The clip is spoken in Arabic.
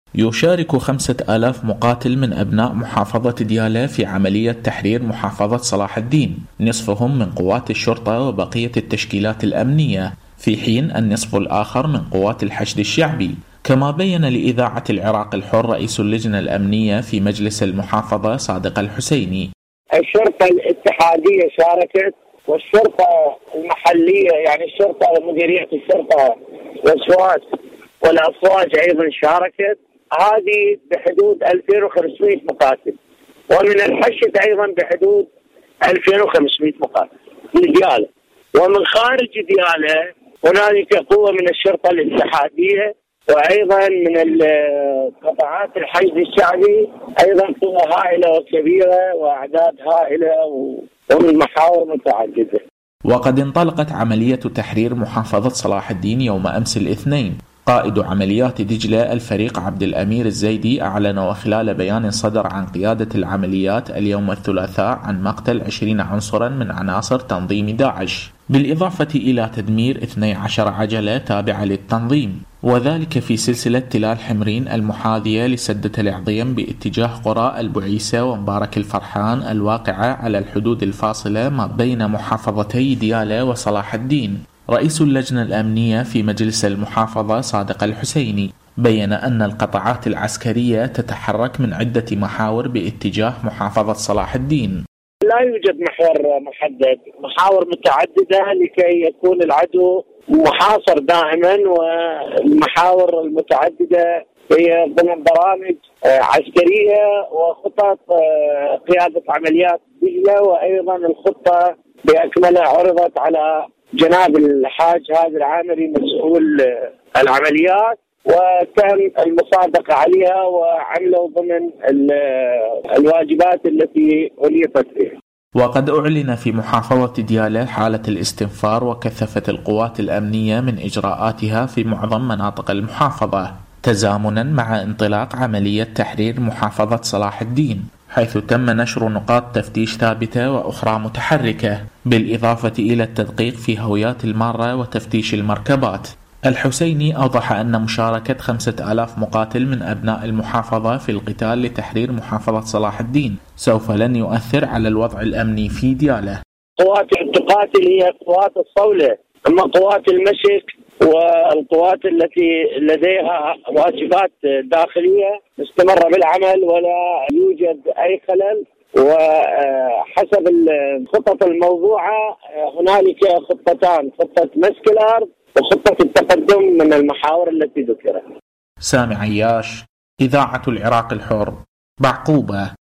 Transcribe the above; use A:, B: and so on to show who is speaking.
A: يشارك 5000 مقاتل من أبناء محافظة ديالى في عملية تحرير محافظة صلاح الدين، نصفهم من قوات الشرطة وبقية التشكيلات الأمنية، في حين النصف الآخر من قوات الحشد الشعبي. كما بين لإذاعة العراق الحر رئيس اللجنة الأمنية في مجلس المحافظة صادق الحسيني:
B: الشرطة الاتحادية شاركت، والشرطة المحلية يعني الشرطة مديرية الشرطة والسوات والأفواج أيضا شاركت، هذه بحدود 2500 مقاتل، ومن الحشد أيضا بحدود 2500 مقاتل في ديالى. ومن خارج ديالى هنالك قوة من الشرطة الاتحادية، وأيضا من قطاعات الحشد الشعبي أيضا قوة هائلة وكبيرة وأعداد هائلة ومن محاور متعددة.
A: وقد انطلقت عملية تحرير محافظة صلاح الدين يوم أمس الاثنين. قائد عمليات دجلة الفريق عبد الأمير الزيدي أعلن وخلال بيان صدر عن قيادة العمليات اليوم الثلاثاء عن مقتل 20 عنصرا من عناصر تنظيم داعش، بالإضافة إلى تدمير 12 عجلة تابعة للتنظيم، وذلك في سلسلة تلال حمرين المحاذية لسدة العظيم باتجاه قرى البعيسة ومبارك الفرحان الواقعة على الحدود الفاصلة ما بين محافظتي ديالى وصلاح الدين. رئيس اللجنة الأمنية في مجلس المحافظة صادق الحسيني بين أن القطاعات العسكرية تتحرك من عدة محاور باتجاه محافظة صلاح الدين.
B: لا يوجد محور محدد، محاور متعددة لكي يكون العدو محاصر دائما، والمحاور المتعددة هي ضمن برامج عسكرية وخطط قيادة عمليات دجلة، وأيضا الخطة بأكملها عرضت على جناب الحاج هادي العامري مسؤول العمليات، وتم المصادقة عليها وعملوا ضمن الواجبات التي أليفت فيها.
A: وقد أعلن في محافظة ديالى حالة الاستنفار، وكثفت القوات الأمنية من إجراءاتها في معظم مناطق المحافظة تزامنا مع انطلاق عملية تحرير محافظة صلاح الدين، حيث تم نشر نقاط تفتيش ثابتة وأخرى متحركة، بالإضافة إلى التدقيق في هويات المارة وتفتيش المركبات. الحسيني أوضح أن مشاركة 5000 مقاتل من أبناء المحافظة في القتال لتحرير محافظة صلاح الدين سوف لن يؤثر على الوضع الأمني في ديالى.
B: قوات التقاتل هي قوات الصولة، أما قوات المشك والقوات التي لديها واجبات داخلية مستمرة بالعمل ولا يوجد أي خلل. وحسب الخطط الموضوعة هنالك خطتان: خطة مسك الأرض وخطة التقدم من المحاور التي ذكرت.
A: سامي عياش، إذاعة العراق الحر، بعقوبة.